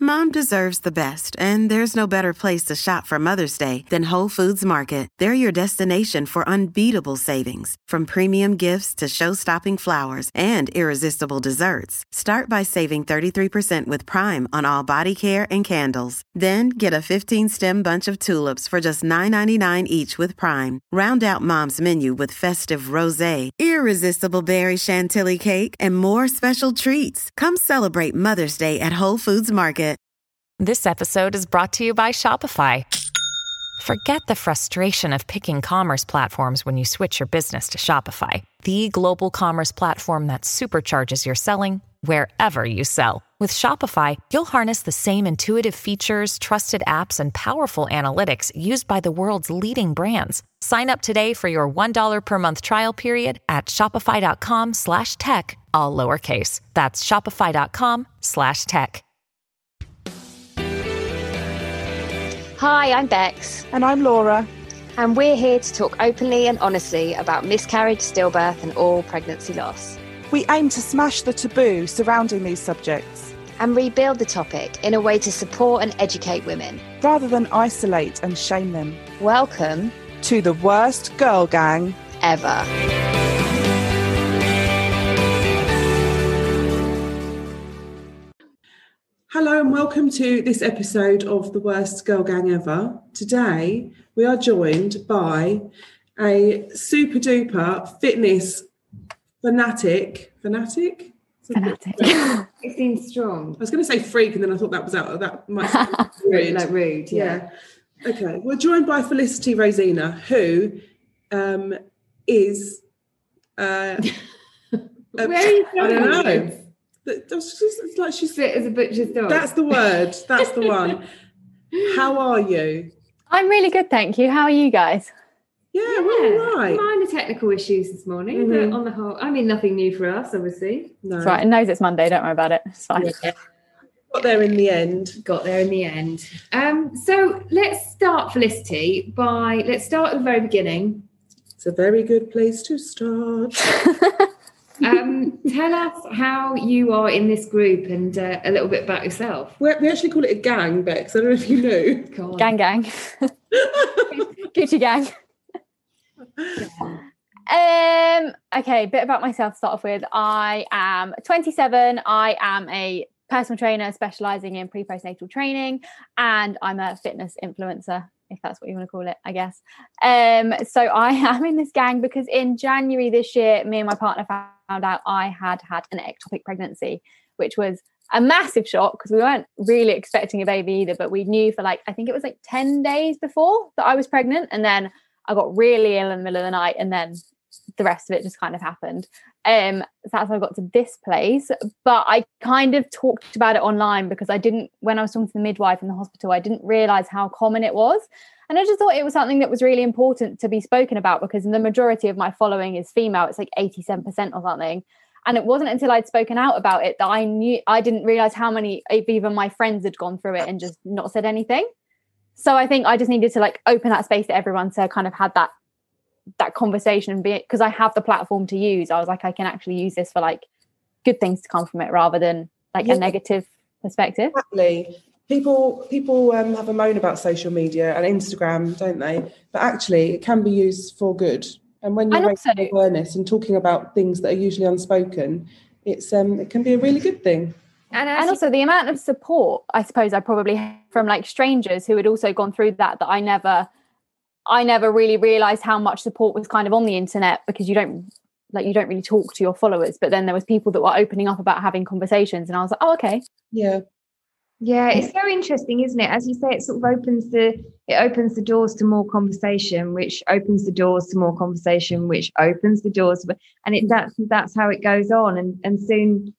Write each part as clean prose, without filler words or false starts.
Mom deserves the best, and there's no better place to shop for Mother's Day than Whole Foods Market. They're your destination for unbeatable savings, from premium gifts to show-stopping flowers and irresistible desserts. Start by saving 33% with Prime on all body care and candles. Then get a 15-stem bunch of tulips for just $9.99 each with Prime. Round out Mom's menu with festive rosé, irresistible berry chantilly cake, and more special treats. Come celebrate Mother's Day at Whole Foods Market. This episode is brought to you by Shopify. Forget the frustration of picking commerce platforms when you switch your business to Shopify, the global commerce platform that supercharges your selling wherever you sell. With Shopify, you'll harness the same intuitive features, trusted apps, and powerful analytics used by the world's leading brands. Sign up today for your $1 per month trial period at shopify.com/tech, all lowercase. That's shopify.com/tech. Hi, I'm Bex. And I'm Laura. And we're here to talk openly and honestly about miscarriage, stillbirth, and all pregnancy loss. We aim to smash the taboo surrounding these subjects and rebuild the topic in a way to support and educate women, rather than isolate and shame them. Welcome to the worst girl gang ever. Hello and welcome to this episode of The Worst Girl Gang Ever. Today we are joined by a super duper fitness fanatic. It seems strong. I was going to say freak, and then I thought that might sound rude. Like rude, yeah. Okay, we're joined by Felicity Rosina, who is where are you from? I don't know. It's like she's fit as a butcher's dog. That's the word. That's the one. How are you? I'm really good, thank you. How are you guys? Yeah, we're all right. Minor technical issues this morning, but on the whole, I mean, nothing new for us, obviously. No. That's right. It knows it's Monday. Don't worry about it. It's fine. Yeah. Got there in the end. So let's start, Felicity, let's start at the very beginning. It's a very good place to start. Tell us how you are in this group and a little bit about yourself. We actually call it a gang, Bex. I don't know if you knew. God. Gang. Gucci gang. Okay, a bit about myself to start off with. I am 27. I am a personal trainer specializing in pre-postnatal training, and I'm a fitness influencer, if that's what you want to call it, I guess. So I am in this gang because in January this year, me and my partner found out I had an ectopic pregnancy, which was a massive shock because we weren't really expecting a baby either, but we knew for I think it was 10 days before that I was pregnant, and then I got really ill in the middle of the night, and then the rest of it just kind of happened. So that's how I got to this place. But I kind of talked about it online because when I was talking to the midwife in the hospital, I didn't realise how common it was. And I just thought it was something that was really important to be spoken about because the majority of my following is female. It's 87% or something. And it wasn't until I'd spoken out about it that I didn't realise how many of even my friends had gone through it and just not said anything. So I think I just needed to open that space to everyone to kind of have that conversation and because I have the platform to use. I was I can actually use this for good things to come from it rather than a negative perspective. Exactly. People have a moan about social media and Instagram, don't they? But actually it can be used for good. And when you're raising awareness and talking about things that are usually unspoken, it can be a really good thing. And also the amount of support, I suppose I probably had from strangers who had also gone through that I never really realised how much support was kind of on the internet because you don't really talk to your followers. But then there was people that were opening up about having conversations, and I was like, oh, okay. Yeah. Yeah, it's so interesting, isn't it? As you say, it sort of opens the doors to more conversation, which opens the doors to more conversation, which opens the doors, and that's how it goes on, and soon.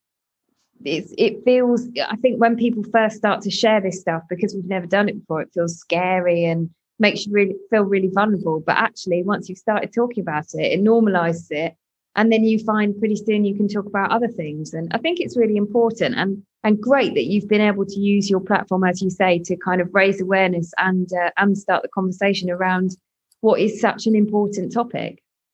It feels, I think when people first start to share this stuff, because we've never done it before, it feels scary and makes you really feel really vulnerable. But actually, once you've started talking about it, it normalizes it. And then you find pretty soon you can talk about other things. And I think it's really important and great that you've been able to use your platform, as you say, to kind of raise awareness and start the conversation around what is such an important topic.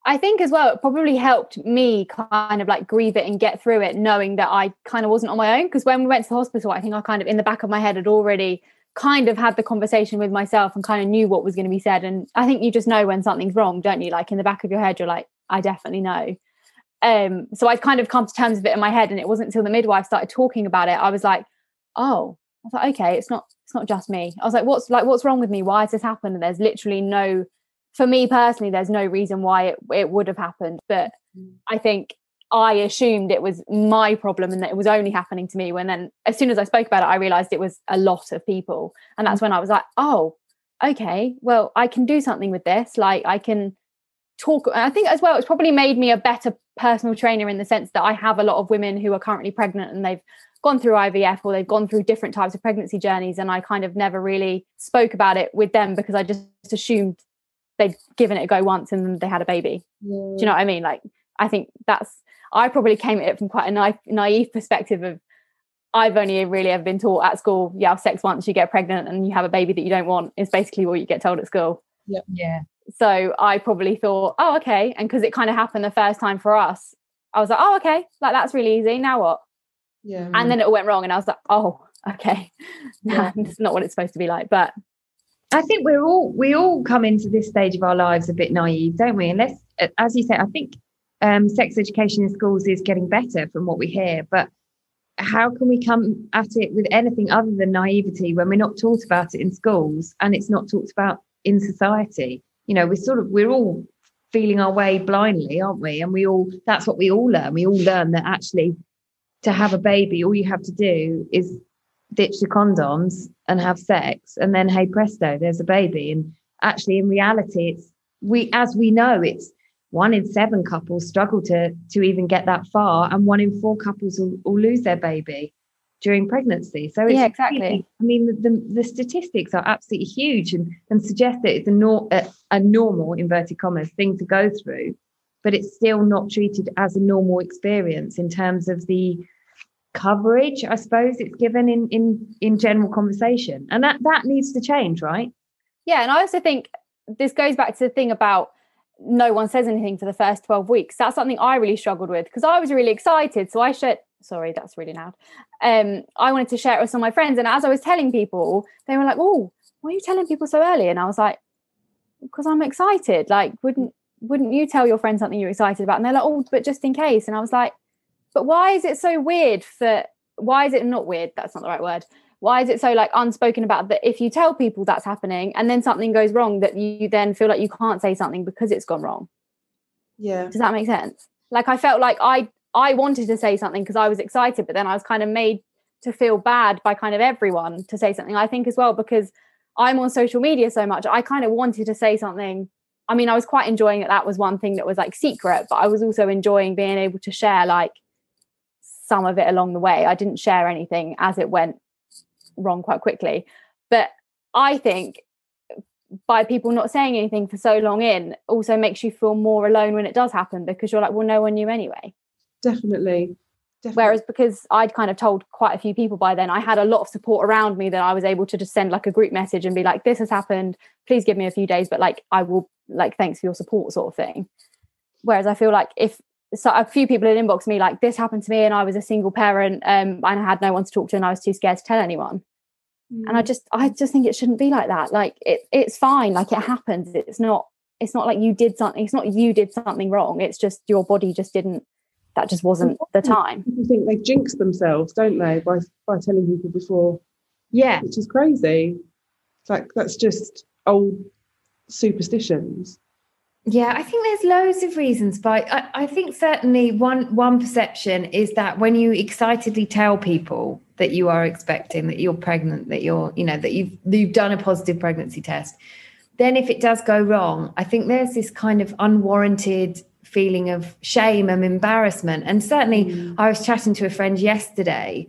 I think as well, it probably helped me kind of like grieve it and get through it, knowing that I kind of wasn't on my own. Because when we went to the hospital, I think I kind of in the back of my head had already kind of had the conversation with myself and kind of knew what was going to be said. And I think you just know when something's wrong, don't you? Like in the back of your head, you're like, I definitely know. So I'd kind of come to terms with it in my head, and it wasn't until the midwife started talking about it, I was like, oh, I thought, okay, it's not just me. I was like, what's wrong with me? Why has this happened? And there's literally no, for me personally, there's no reason why it would have happened. But I think I assumed it was my problem and that it was only happening to me, when then as soon as I spoke about it, I realized it was a lot of people. And that's when I was like, oh, okay, well, I can do something with this. Like I can talk. I think as well, it's probably made me a better personal trainer in the sense that I have a lot of women who are currently pregnant and they've gone through IVF or they've gone through different types of pregnancy journeys. And I kind of never really spoke about it with them because I just assumed they'd given it a go once and they had a baby. Yeah. Do you know what I mean? Like, I think I probably came at it from quite a naive perspective of, I've only really ever been taught at school, you have sex once, you get pregnant and you have a baby that you don't want, is basically what you get told at school. Yep. Yeah. So I probably thought, oh, okay. And because it kind of happened the first time for us, I was like, oh, okay, like that's really easy. Now what? Yeah. And then it all went wrong and I was like, oh, okay. Nah, it's not what it's supposed to be like. But I think we all come into this stage of our lives a bit naive, don't we? Unless, as you say, I think sex education in schools is getting better from what we hear. But how can we come at it with anything other than naivety when we're not taught about it in schools and it's not talked about in society? You know, we're all feeling our way blindly, aren't we? And that's what we all learn. We all learn that actually to have a baby, all you have to do is ditch the condoms and have sex, and then hey presto, there's a baby. And actually in reality, it's 1 in 7 couples struggle to even get that far, and 1 in 4 couples will lose their baby during pregnancy. So it's exactly. Really, I mean, the statistics are absolutely huge and suggest that it's a normal, inverted commas, thing to go through, but it's still not treated as a normal experience in terms of the coverage, I suppose, it's given in general conversation. And that needs to change, right? Yeah. And I also think this goes back to the thing about no one says anything for the first 12 weeks. That's something I really struggled with because I was really excited. So I shared, sorry, that's really loud. I wanted to share it with some of my friends. And as I was telling people, they were like, oh, why are you telling people so early? And I was like, because I'm excited. Like, wouldn't you tell your friends something you're excited about? And they're like, oh, but just in case. And I was like, but why is it so weird why is it not weird? That's not the right word. Why is it so like unspoken about that if you tell people that's happening and then something goes wrong that you then feel like you can't say something because it's gone wrong? Yeah. Does that make sense? Like I felt like I wanted to say something because I was excited, but then I was kind of made to feel bad by kind of everyone to say something. I think as well, because I'm on social media so much, I kind of wanted to say something. I mean, I was quite enjoying it. That was one thing that was like secret, but I was also enjoying being able to share like some of it along the way. I didn't share anything as it went wrong quite quickly. But I think by people not saying anything for so long in also makes you feel more alone when it does happen because you're like, well, no one knew anyway. Definitely. Whereas because I'd kind of told quite a few people by then, I had a lot of support around me that I was able to just send like a group message and be like, this has happened, please give me a few days, but like I will, like, thanks for your support sort of thing. Whereas I feel like so a few people had inboxed me like, this happened to me and I was a single parent and I had no one to talk to and I was too scared to tell anyone. And I just think it shouldn't be like that. Like it's fine, like it happens. It's not like you did something, it's not you did something wrong, it's just your body just didn't, that just wasn't the time. People think they jinx themselves, don't they, by telling people before? Yeah. Which is crazy. It's like, that's just old superstitions. Yeah, I think there's loads of reasons, but I think certainly one perception is that when you excitedly tell people that you are expecting, that you're pregnant, that you're, you know, that you've done a positive pregnancy test, then if it does go wrong, I think there's this kind of unwarranted feeling of shame and embarrassment. And certainly I was chatting to a friend yesterday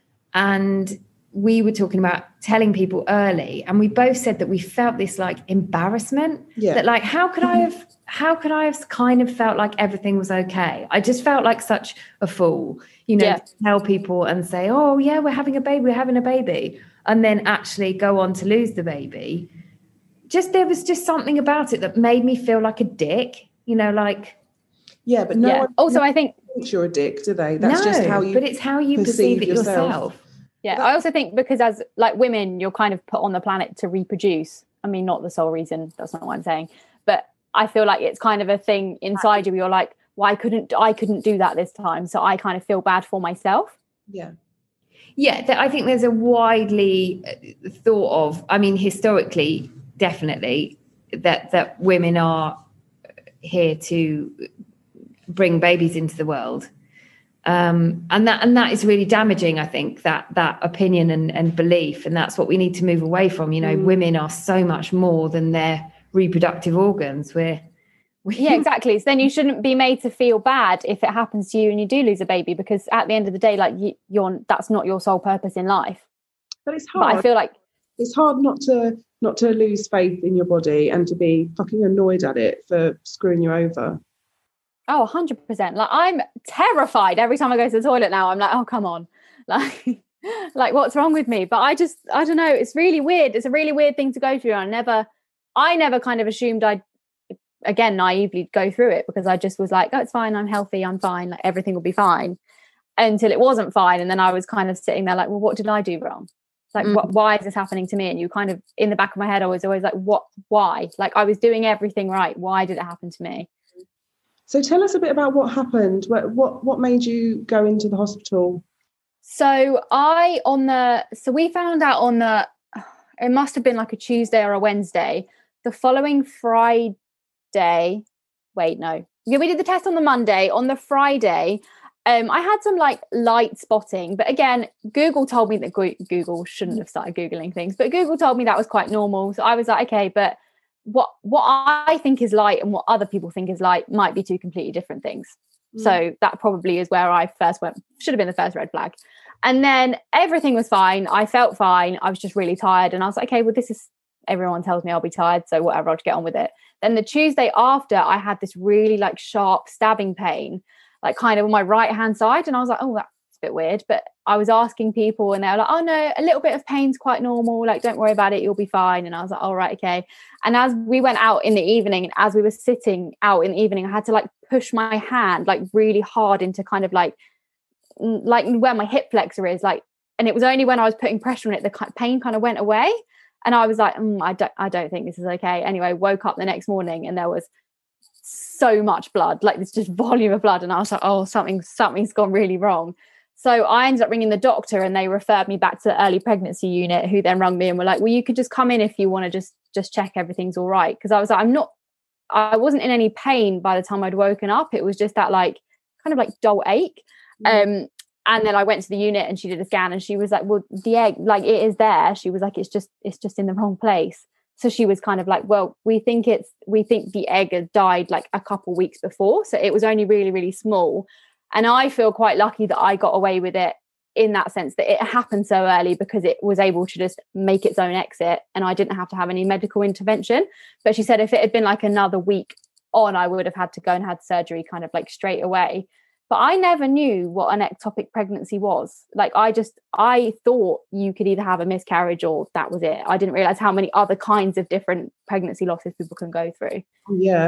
and we were talking about telling people early, and we both said that we felt this like embarrassment, that like, how could I have kind of felt like everything was okay? I just felt like such a fool, you know, to tell people and say, oh yeah, we're having a baby, and then actually go on to lose the baby. There was just something about it that made me feel like a dick. you know, like. Yeah, but no one also I think thinks you're a dick, do they? That's just how you. But it's how you perceive it yourself. Yeah, I also think because as like women, you're kind of put on the planet to reproduce. I mean, not the sole reason. That's not what I'm saying. But I feel like it's kind of a thing inside you where you're like, well, I couldn't do that this time. So I kind of feel bad for myself. Yeah. Yeah, I think there's a widely thought of, I mean, historically, definitely, that women are here to bring babies into the world. And that is really damaging, I think, that opinion and belief. And that's what we need to move away from. You know, women are so much more than their reproductive organs. Yeah, exactly. So then you shouldn't be made to feel bad if it happens to you and you do lose a baby, because at the end of the day, like that's not your sole purpose in life. But it's hard. But I feel like it's hard not to lose faith in your body and to be fucking annoyed at it for screwing you over. Oh, 100%. Like I'm terrified every time I go to the toilet now. I'm like, oh, come on. Like what's wrong with me? But I don't know. It's really weird. It's a really weird thing to go through. I never kind of assumed I'd, again, naively go through it, because I just was like, oh, it's fine. I'm healthy. I'm fine. Like everything will be fine, until it wasn't fine. And then I was kind of sitting there like, well, what did I do wrong? Like, why is this happening to me? And you kind of, in the back of my head, I was always like, why? Like I was doing everything right. Why did it happen to me? So tell us a bit about what happened. What made you go into the hospital? So we found out it must have been like a Tuesday or a Wednesday. The following Friday, we did the test on the Monday. On the Friday, I had some like light spotting, but again, Google told me that Google shouldn't have started Googling things, but Google told me that was quite normal. So I was like, okay, but what I think is light and what other people think is light might be two completely different things. So that probably is where I first went, should have been the first red flag. And then everything was fine. I felt fine. I was just really tired. And I was like, okay, well, everyone tells me I'll be tired, so whatever, I'll just get on with it. Then the Tuesday after, I had this really like sharp stabbing pain, like kind of on my right hand side. And I was like, oh, that's a bit weird. But I was asking people and they were like, oh no, a little bit of pain's quite normal. Like, don't worry about it. You'll be fine. And I was like, all right, okay. And as we went out in the evening, and as we were sitting out in the evening, I had to like push my hand like really hard into kind of like where my hip flexor is, like, and it was only when I was putting pressure on it, the pain kind of went away. And I was like, I don't think this is okay. Anyway, woke up the next morning and there was so much blood, like this just volume of blood. And I was like, oh, something's gone really wrong. So I ended up ringing the doctor and they referred me back to the early pregnancy unit, who then rung me and were like, well, you could just come in if you want to just check everything's all right. Because I was like, I wasn't in any pain by the time I'd woken up. It was just that like kind of like dull ache. And then I went to the unit and she did a scan and she was like, well, the egg, like it is there. She was like, it's just in the wrong place. So she was kind of like, well, we think the egg had died like a couple weeks before. So it was only really, really small. And I feel quite lucky that I got away with it in that sense, that it happened so early, because it was able to just make its own exit and I didn't have to have any medical intervention. But she said if it had been like another week on, I would have had to go and had surgery kind of like straight away. But I never knew what an ectopic pregnancy was. Like I thought you could either have a miscarriage or that was it. I didn't realize how many other kinds of different pregnancy losses people can go through. Yeah.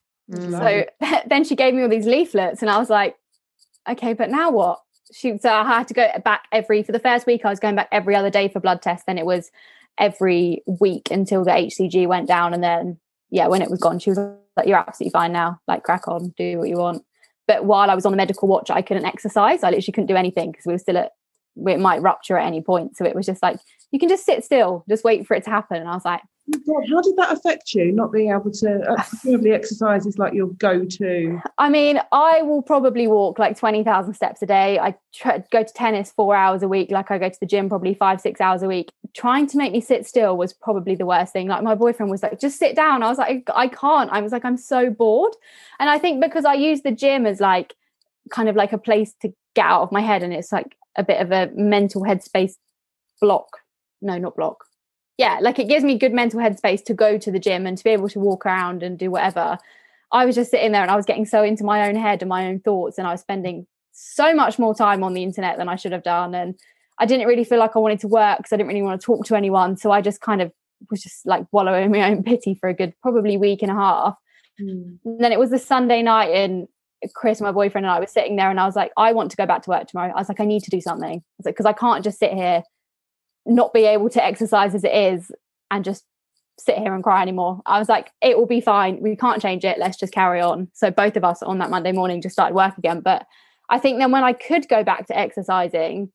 So then she gave me all these leaflets and I was like, okay, but now what? So I had to go back for the first week, I was going back every other day for blood tests. Then it was every week until the HCG went down. And then, when it was gone, she was like, you're absolutely fine now. Like, crack on, do what you want. But while I was on the medical watch, I couldn't exercise. I literally couldn't do anything because we were still it might rupture at any point. So it was just like, you can just sit still, just wait for it to happen. And I was like, God, how did that affect you, not being able to presumably exercise is like your go-to? I mean, I will probably walk like 20,000 steps a day. I go to tennis 4 hours a week. Like I go to the gym probably 5-6 hours a week. Trying to make me sit still was probably the worst thing. Like my boyfriend was like, just sit down. I was like, I can't. I was like, I'm so bored. And I think because I use the gym as like kind of like a place to get out of my head, and it's like a bit of a mental headspace block. No, not block. Yeah, like it gives me good mental headspace to go to the gym and to be able to walk around and do whatever. I was just sitting there and I was getting so into my own head and my own thoughts, and I was spending so much more time on the internet than I should have done. And I didn't really feel like I wanted to work because I didn't really want to talk to anyone. So I just kind of was just like wallowing in my own pity for a good probably week and a half. And then it was the Sunday night, and Chris, my boyfriend, and I were sitting there, and I was like, I want to go back to work tomorrow. I was like, I need to do something. I was like, because I can't just sit here, not be able to exercise as it is, and just sit here and cry anymore. I was like, it will be fine. We can't change it. Let's just carry on. So both of us on that Monday morning just started work again. But I think then when I could go back to exercising,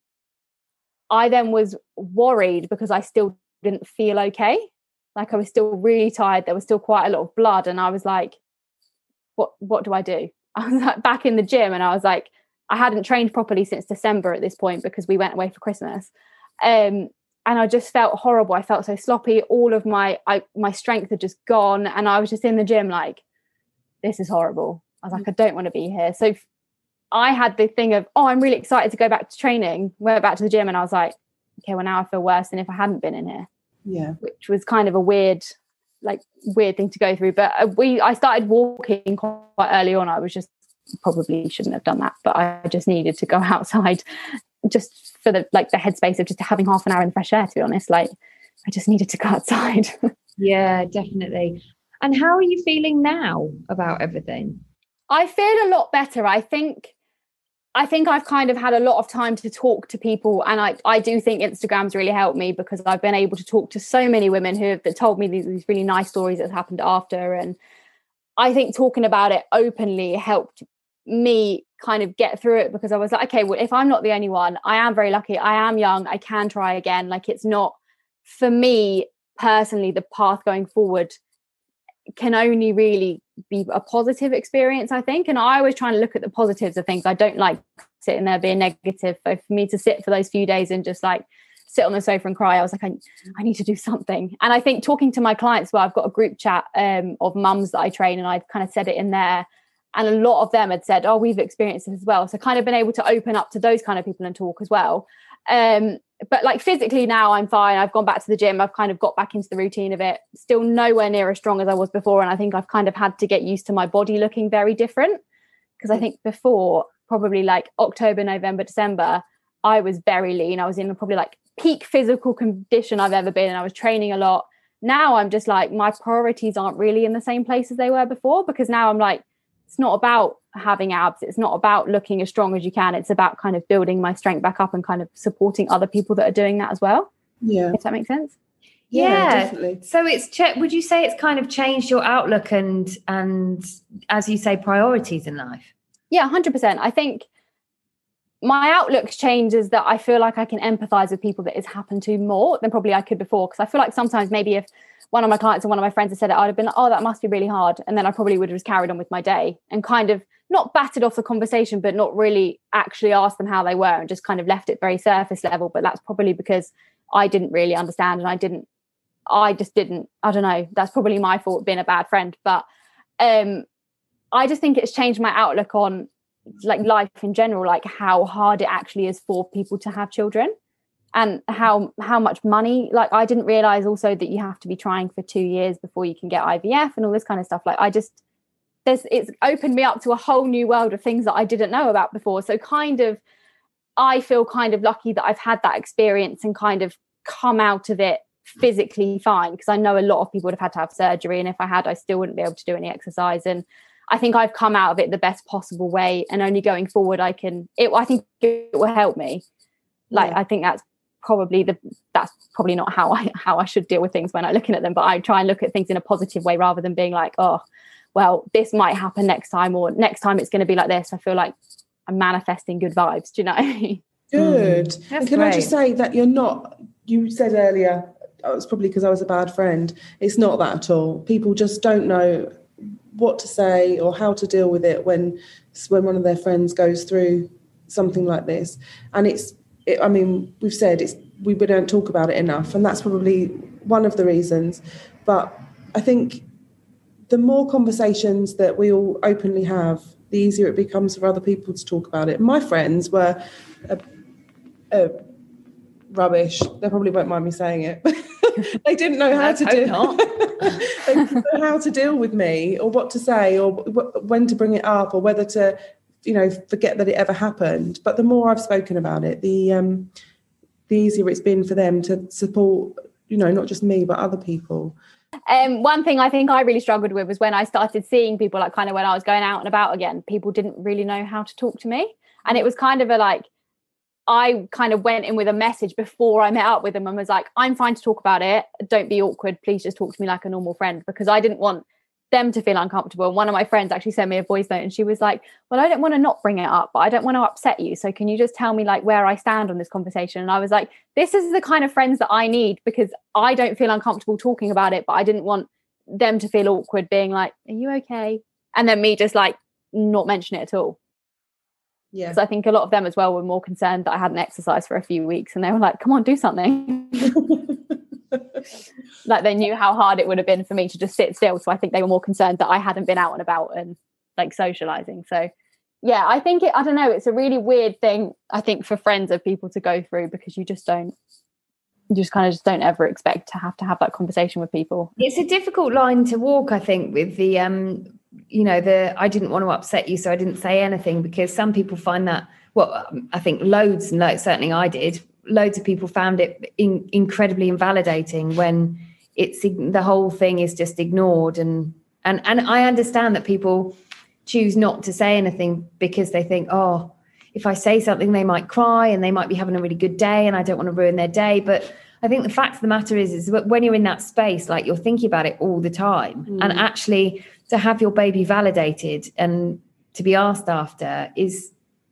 I then was worried because I still didn't feel okay. Like I was still really tired. There was still quite a lot of blood. And I was like, what do I do? I was like back in the gym, and I was like, I hadn't trained properly since December at this point because we went away for Christmas. And I just felt horrible. I felt so sloppy. All of my strength had just gone. And I was just in the gym like, this is horrible. I was like, I don't want to be here. So I had the thing of, I'm really excited to go back to training. Went back to the gym, and I was like, okay, well, now I feel worse than if I hadn't been in here. Yeah. Which was kind of a weird thing to go through. But I started walking quite early on. I was just probably shouldn't have done that, but I just needed to go outside just for the headspace of just having half an hour in the fresh air, to be honest. Like I just needed to go outside. Yeah, definitely. And how are you feeling now about everything? I feel a lot better. I think I've kind of had a lot of time to talk to people, and I do think Instagram's really helped me because I've been able to talk to so many women who have told me these really nice stories that happened after. And I think talking about it openly helped me kind of get through it, because I was like, okay, well, if I'm not the only one, I am very lucky. I am young. I can try again. Like it's not, for me personally, the path going forward can only really be a positive experience, I think. And I always try to look at the positives of things. I don't like sitting there being negative. So for me to sit for those few days and just like sit on the sofa and cry, I was like, I need to do something. And I think talking to my clients, well, I've got a group chat of mums that I train, and I've kind of said it in there. And a lot of them had said, we've experienced this as well. So kind of been able to open up to those kind of people and talk as well. But like physically now I'm fine. I've gone back to the gym. I've kind of got back into the routine of it. Still nowhere near as strong as I was before. And I think I've kind of had to get used to my body looking very different. Because I think before, probably like October, November, December, I was very lean. I was in probably like peak physical condition I've ever been. And I was training a lot. Now I'm just like, my priorities aren't really in the same place as they were before, because now I'm like, it's not about having abs. It's not about looking as strong as you can. It's about kind of building my strength back up and kind of supporting other people that are doing that as well. Yeah. If that makes sense. Yeah, definitely. So would you say it's kind of changed your outlook and as you say, priorities in life? Yeah, 100%. I think my outlook changes that I feel like I can empathize with people that it's happened to more than probably I could before. Because I feel like sometimes maybe if one of my clients or one of my friends had said it, I'd have been like, that must be really hard. And then I probably would have just carried on with my day and kind of not batted off the conversation, but not really actually asked them how they were and just kind of left it very surface level. But that's probably because I didn't really understand, and I don't know, that's probably my fault being a bad friend. But I just think it's changed my outlook on like life in general, like how hard it actually is for people to have children. And how much money, like I didn't realize also that you have to be trying for 2 years before you can get IVF and all this kind of stuff. Like it's opened me up to a whole new world of things that I didn't know about before. So kind of, I feel kind of lucky that I've had that experience and kind of come out of it physically fine, because I know a lot of people would have had to have surgery. And if I had, I still wouldn't be able to do any exercise. And I think I've come out of it the best possible way. And only going forward, I think it will help me. Like, yeah. I think that's probably not how I should deal with things when I'm looking at them, but I try and look at things in a positive way rather than being like, well, this might happen next time, or next time it's going to be like this. I feel like I'm manifesting good vibes. Do you know what I mean? Good. And can I just say that you said earlier, it's probably because I was a bad friend. It's not that at all. People just don't know what to say or how to deal with it when one of their friends goes through something like this. And we've said we don't talk about it enough, and that's probably one of the reasons. But I think the more conversations that we all openly have, the easier it becomes for other people to talk about it. My friends were rubbish. They probably won't mind me saying it. They didn't know how to they didn't know how to deal with me, or what to say, or when to bring it up, or whether to, forget that it ever happened. But the more I've spoken about it, the easier it's been for them to support, not just me, but other people. One thing I think I really struggled with was when I started seeing people, like kind of when I was going out and about again, people didn't really know how to talk to me. And it was kind of I kind of went in with a message before I met up with them and was like, I'm fine to talk about it. Don't be awkward. Please just talk to me like a normal friend, because I didn't want them to feel uncomfortable. And one of my friends actually sent me a voice note and she was like, well, I don't want to not bring it up, but I don't want to upset you. So can you just tell me like where I stand on this conversation? And I was like, this is the kind of friends that I need, because I don't feel uncomfortable talking about it, but I didn't want them to feel awkward being like, are you okay? And then me just like not mention it at all. Yeah. So I think a lot of them as well were more concerned that I hadn't exercised for a few weeks, and they were like, come on, do something. Like they knew how hard it would have been for me to just sit still. So I think they were more concerned that I hadn't been out and about and like socializing. So yeah, I think I don't know, it's a really weird thing, I think, for friends of people to go through, because you just kind of don't ever expect to have that conversation with people. It's a difficult line to walk, I think, with the I didn't want to upset you, so I didn't say anything, because some people find that, well, I think certainly I did, loads of people found it incredibly invalidating when the whole thing is just ignored. And I understand that people choose not to say anything because they think, oh, if I say something, they might cry and they might be having a really good day and I don't want to ruin their day. But I think the fact of the matter is that when you're in that space, like, you're thinking about it all the time. And actually to have your baby validated and to be asked after is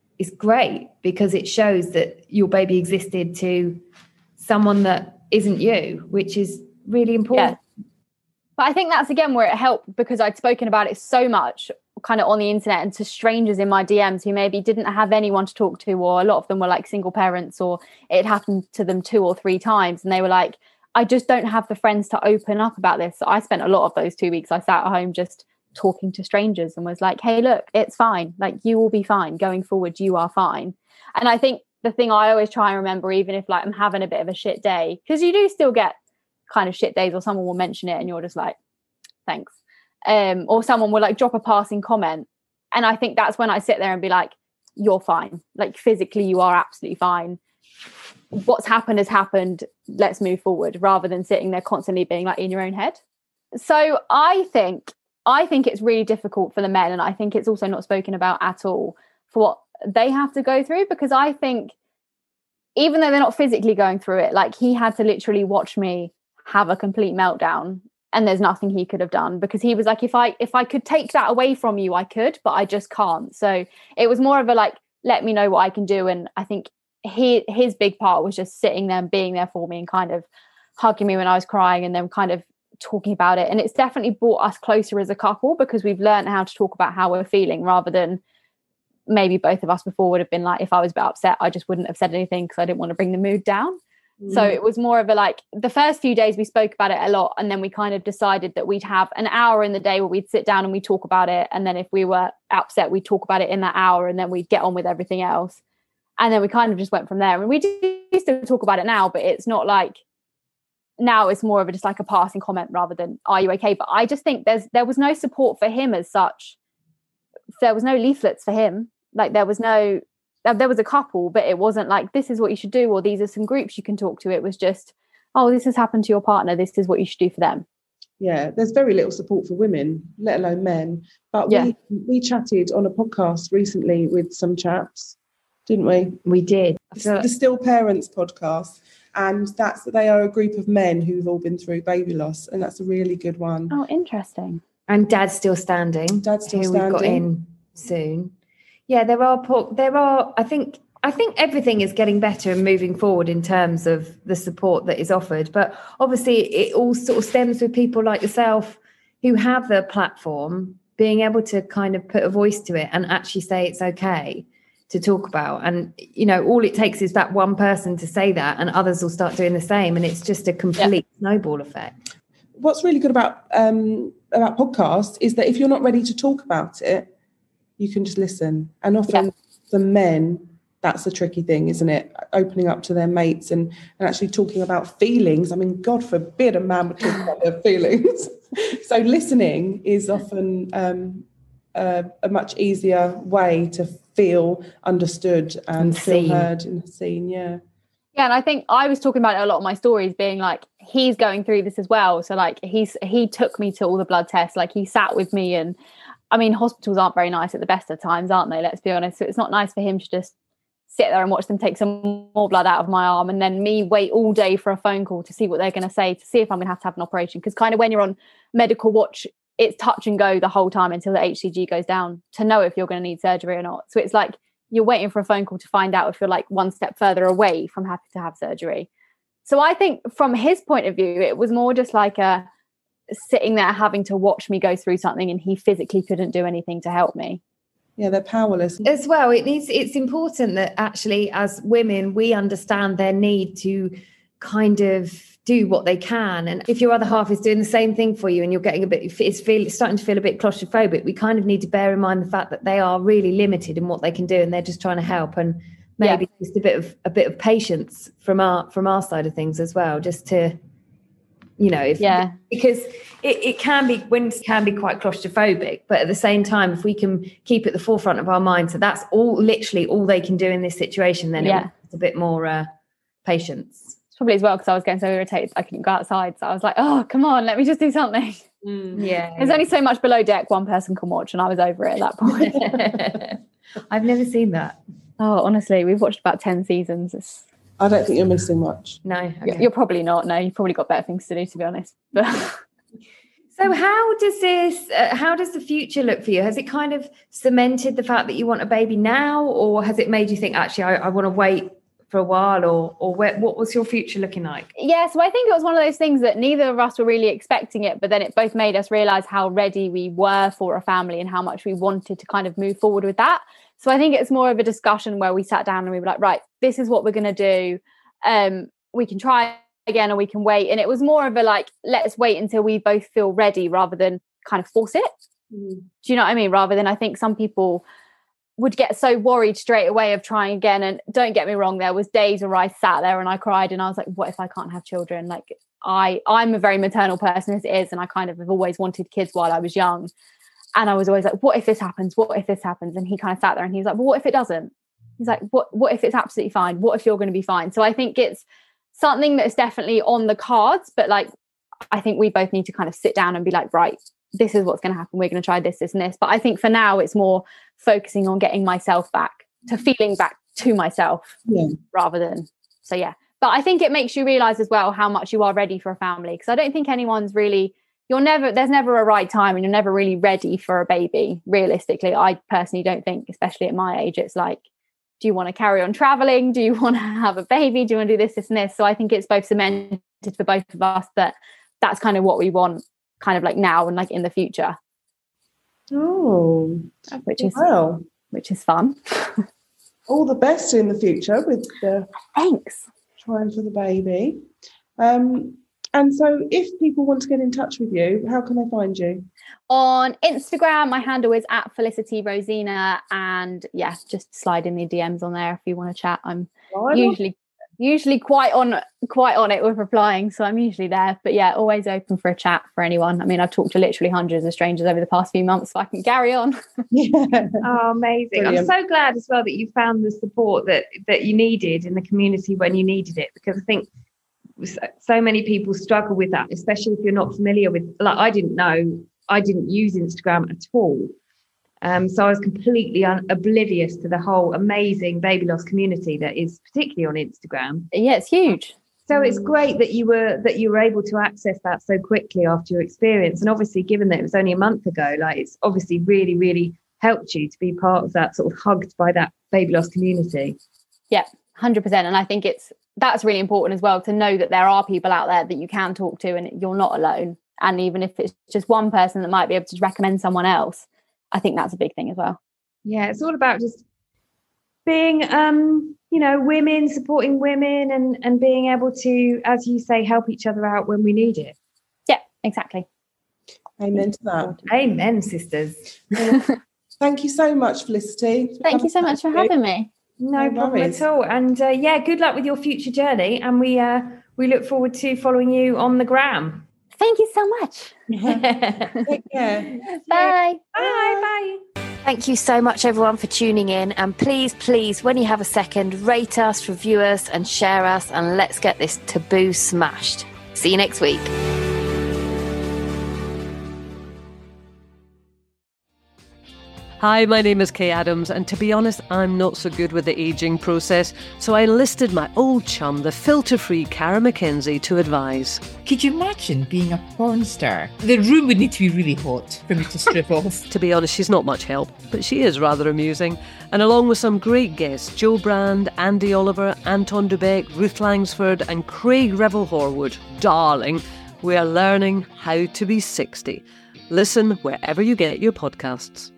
great, because it shows that your baby existed to someone that isn't you, which is really important. Yeah. But I think that's again where it helped, because I'd spoken about it so much kind of on the internet and to strangers in my DMs who maybe didn't have anyone to talk to, or a lot of them were like single parents, or it happened to them 2 or 3 times, and they were like, I just don't have the friends to open up about this. So I spent a lot of those 2 weeks I sat at home just talking to strangers and was like, hey, look, it's fine, like, you will be fine going forward, you are fine. And I think the thing I always try and remember, even if like I'm having a bit of a shit day, because you do still get kind of shit days, or someone will mention it and you're just like, thanks, or someone will like drop a passing comment, and I think that's when I sit there and be like, you're fine, like physically you are absolutely fine, what's happened has happened, let's move forward, rather than sitting there constantly being like in your own head. So I think it's really difficult for the men, and I think it's also not spoken about at all for what they have to go through, because I think even though they're not physically going through it, like, he had to literally watch me have a complete meltdown, and there's nothing he could have done, because he was like, if I could take that away from you, I could, but I just can't. So it was more of a like, let me know what I can do. And I think his big part was just sitting there and being there for me and kind of hugging me when I was crying, and then kind of talking about it. And it's definitely brought us closer as a couple, because we've learned how to talk about how we're feeling, rather than maybe both of us before would have been like, if I was a bit upset, I just wouldn't have said anything because I didn't want to bring the mood down. So it was more of a like, the first few days we spoke about it a lot, and then we kind of decided that we'd have an hour in the day where we'd sit down and we'd talk about it, and then if we were upset, we'd talk about it in that hour, and then we'd get on with everything else. And then we kind of just went from there, and we do still talk about it now, but it's not like, now it's more of just like a passing comment rather than, are you okay? But I just think there was no support for him as such. There was no leaflets for him. Like, there was a couple, but it wasn't like, this is what you should do, or these are some groups you can talk to. It was just, oh, this has happened to your partner, this is what you should do for them. Yeah, there's very little support for women, let alone men. But we chatted on a podcast recently with some chaps, didn't we? We did. The Still Parents podcast. And they are a group of men who've all been through baby loss, and that's a really good one. Oh, interesting. And Dad's Still Standing. We've got in soon. Yeah, there are. I think everything is getting better and moving forward in terms of the support that is offered. But obviously, it all sort of stems with people like yourself who have the platform, being able to kind of put a voice to it and actually say it's okay to talk about. And, you know, all it takes is that one person to say that, and others will start doing the same, and it's just a complete snowball effect. What's really good about podcasts is that if you're not ready to talk about it, you can just listen. And often for men, that's a tricky thing, isn't it? Opening up to their mates and actually talking about feelings. I mean, God forbid a man would talk about their feelings. So listening is often a much easier way to feel understood and feel heard and seen. Yeah. Yeah, and I think I was talking about it a lot of my stories, being like, he's going through this as well. So like he took me to all the blood tests, like he sat with me, and I mean, hospitals aren't very nice at the best of times, aren't they? Let's be honest. So it's not nice for him to just sit there and watch them take some more blood out of my arm, and then me wait all day for a phone call to see what they're going to say, to see if I'm going to have an operation. Because kind of when you're on medical watch, it's touch and go the whole time until the HCG goes down to know if you're going to need surgery or not. So it's like you're waiting for a phone call to find out if you're like one step further away from having to have surgery. So I think from his point of view, it was more just like a sitting there having to watch me go through something, and he physically couldn't do anything to help me. Yeah, they're powerless. As well, it's important that actually as women, we understand their need to kind of do what they can. And if your other half is doing the same thing for you and you're getting it's starting to feel a bit claustrophobic, we kind of need to bear in mind the fact that they are really limited in what they can do, and they're just trying to help. And maybe just a bit of patience from our side of things as well, just to, you know, because it can be quite claustrophobic, but at the same time, if we can keep at the forefront of our mind, so that's literally all they can do in this situation, then it's a bit more patience. It's probably as well because I was getting so irritated I couldn't go outside, so I was like, oh come on, let me just do something. There's only so much below deck one person can watch, and I was over it at that point. I've never seen that. Oh, honestly, we've watched about 10 seasons. I don't think you're missing much. No, okay. You're probably not. No, you've probably got better things to do, to be honest. But so how does the future look for you? Has it kind of cemented the fact that you want a baby now, or has it made you think, actually, I want to wait for a while, or what was your future looking like? Yeah, so I think it was one of those things that neither of us were really expecting it, but then it both made us realise how ready we were for a family and how much we wanted to kind of move forward with that. So I think it's more of a discussion where we sat down and we were like, right, this is what we're going to do. We can try again or we can wait. And it was more of a like, let's wait until we both feel ready rather than kind of force it. Do you know what I mean? Rather than, I think some people would get so worried straight away of trying again. And don't get me wrong, there was days where I sat there and I cried and I was like, what if I can't have children? Like I'm a very maternal person as it is. And I kind of have always wanted kids while I was young. And I was always like, what if this happens? What if this happens? And he kind of sat there and he's like, well, what if it doesn't? He's like, what if it's absolutely fine? What if you're going to be fine? So I think it's something that's definitely on the cards, but like, I think we both need to kind of sit down and be like, right, this is what's going to happen. We're going to try this, this, and this. But I think for now, it's more focusing on getting myself back to feeling back to myself rather than, so yeah. But I think it makes you realize as well how much you are ready for a family. Because I don't think anyone's really, there's never a right time and you're never really ready for a baby. Realistically, I personally don't think, especially at my age, it's like, do you want to carry on traveling? Do you want to have a baby? Do you want to do this, this, and this? So I think it's both cemented for both of us that that's kind of what we want, kind of like now and like in the future. Oh, which is fun. All the best in the future with the thanks trying for the baby. And so if people want to get in touch with you, how can they find you? On Instagram, my handle is @FelicityRosina, and yeah, just slide in the DMs on there if you want to chat. I'm usually quite on it with replying, so I'm usually there. But yeah, always open for a chat for anyone. I mean, I've talked to literally hundreds of strangers over the past few months, so I can carry on. Oh, amazing. Brilliant. I'm so glad as well that you found the support that you needed in the community when you needed it, because I think so many people struggle with that, especially if you're not familiar with, like, I didn't use Instagram at all. So I was completely oblivious to the whole amazing baby loss community that is particularly on Instagram. Yeah, it's huge. So it's great that you were able to access that so quickly after your experience. And obviously, given that it was only a month ago, like, it's obviously really, really helped you to be part of that, sort of hugged by that baby loss community. Yeah, 100%. And I think that's really important as well, to know that there are people out there that you can talk to and you're not alone. And even if it's just one person that might be able to recommend someone else, I think that's a big thing as well. Yeah, it's all about just being, women, supporting women and being able to, as you say, help each other out when we need it. Yeah, exactly. Amen to that. Amen, sisters. Thank you so much, Felicity. Thank you so much for having me. No problem at all. And good luck with your future journey. And we look forward to following you on the gram. Thank you so much. Take care. Bye. Bye. Thank you so much, everyone, for tuning in. And please, when you have a second, rate us, review us and share us. And let's get this taboo smashed. See you next week. Hi, my name is Kay Adams, and to be honest, I'm not so good with the ageing process, so I enlisted my old chum, the filter-free Cara McKenzie, to advise. Could you imagine being a porn star? The room would need to be really hot for me to strip off. To be honest, she's not much help, but she is rather amusing. And along with some great guests, Jo Brand, Andy Oliver, Anton Dubeck, Ruth Langsford and Craig Revel-Horwood, darling, we are learning how to be 60. Listen wherever you get your podcasts.